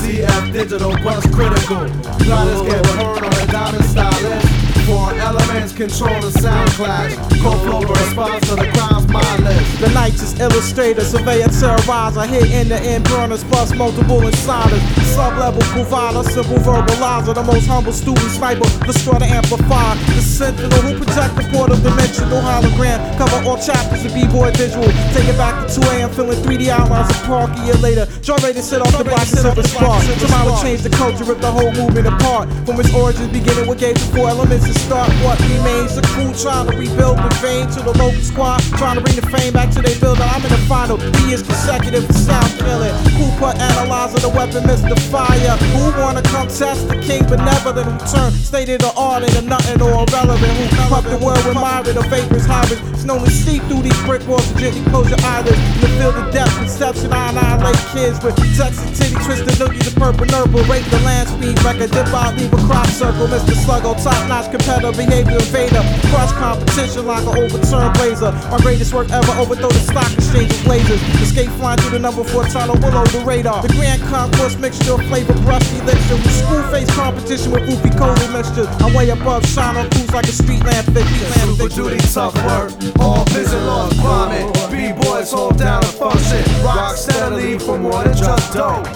CF Digital Bus Critical. Gliders get heard on the diamond stylist. Foreign elements control the sound clash. Co-flow response to the crime's mind list. The nicest illustrator, surveyor, terrorizer, hit in the end burners, bust multiple insiders. Sub-level provider, simple verbalizer, the most humble student sniper, destroy the amplifier. The sentinel who protect the port of dimensional hologram. Cover all chapters of B-boy visual. Take it back to 2 a.m. feeling 3D outlines of Park a year later. Joe ready to sit off the box and silver spark. Tomorrow change the culture, rip the whole movement apart. From its origins beginning what gave the 4 elements to start. What remains the crew trying to rebuild the vein to the local squad, trying to bring the fame back to their building. I'm in the final 3 years consecutive for sound killing. Cooper analyzer, the weapon Mr. Fire. Who wanna come test the king benevolent? Who turn state of the art into nothing or irrelevant? Who puff the world with myriad of vapors, hybrids? It's known to see through these brick walls and gently close your eyelids. In the field of depth, conception, I annihilate kids with text and titty twisted noogies, the purple nurple. Rate the land speed record, dip out, leave a crop circle. Mr. Sluggo, top notch competitor, behavior invader. Crush competition like an overturned blazer. My greatest work ever, overthrow the stock exchange of blazers. Escape flying through the number 4 tunnel below the radar. The grand concourse mixture of flavor, brush elixir. With school face competition with goofy cola mixtures. I'm way above, shine on crews like a street lamp fixture. Super duty, tough work, all vision lost, vomit. B-boys hold down a function. Rock steadily for more than just dope.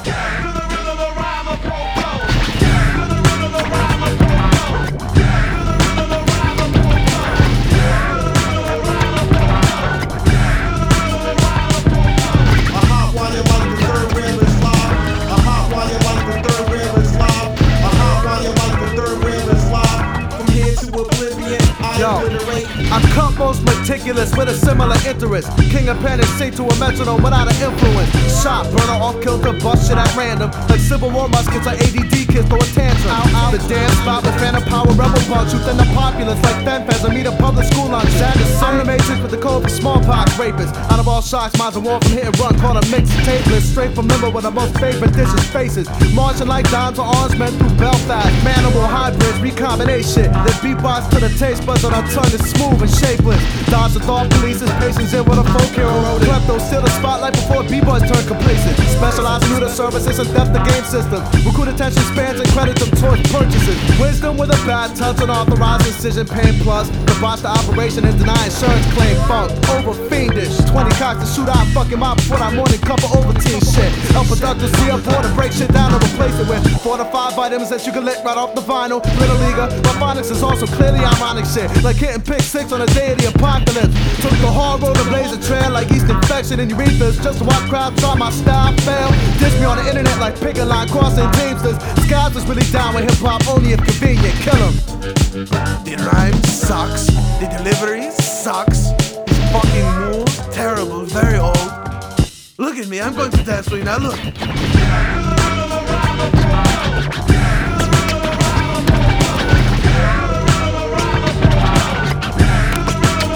I cut most meticulous with a similar interest. King of panic, say to a metronome without an influence. Shot, burner off kilter, bust shit at random. Like Civil War muskets or ADD kids throw a tantrum. The dance spot with phantom power, rebel punch. Youth and the populace like fen-fans and meet a public school lunch. I'm the matrix with the code for smallpox rapists. Out of all shots, mine's a war from hit and run. Call a mixtapeless. Straight from limbo with the most favorite dishes faces. Marching like dimes or orange men through Belfast. Manimal hybrids, recombination. The beatbox to the taste buds on our tongue is smooth and shapeless. Dodge the thought police's patience in with a folk hero. Kleptos steal the spotlight before B-boys turn complacent. Specialize in the services and depth the game system. Recruit attention spans and credit them towards purchases. Wisdom with a bad touch, unauthorized incision, pain plus. To botch the operation and deny insurance claim funk. Over fiendish. 20 cocks to shoot out fucking mob before that morning cup of Ovaltine shit. Help productive see up board and break shit down and replace it with 4 to 5 items that you can lick right off the vinyl. Little Leaguer, my phonics is also clearly ironic shit. Like hitting pick 6 on the day of the apocalypse. Took the hard road to blaze a trail like yeast infection in urethras. Just to watch crowds try my style fail. Diss me on the internet like picket line crossing teamsters. Skies was really down with hip hop only if convenient. Kill him. The rhyme sucks. The delivery sucks. His fucking moves terrible, very old. Look at me, I'm going to dance for you now. Look.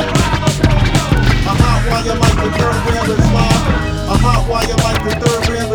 While you like the third rail is live. I'm hot while you like the third rail